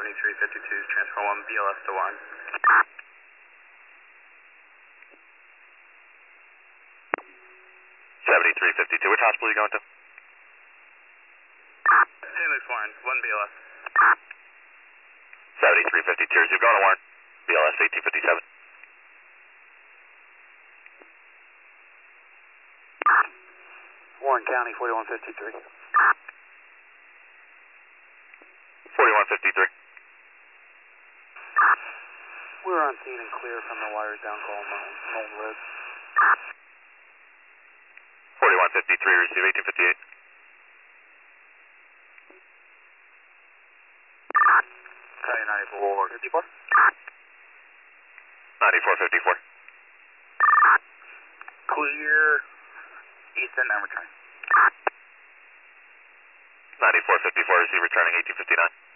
7352, transfer 1 BLS to 1. 7352, which hospital are you going to? St. Luke's Warren, 1 BLS. 7352, you're going to Warren, BLS 1857. Warren County, 4153. 4153. We're on scene and clear from the wires down call Moulton Road. 4153, receive 1858. County 9454. 9454. Clear, Easton, and return. 9454, receive returning 1859.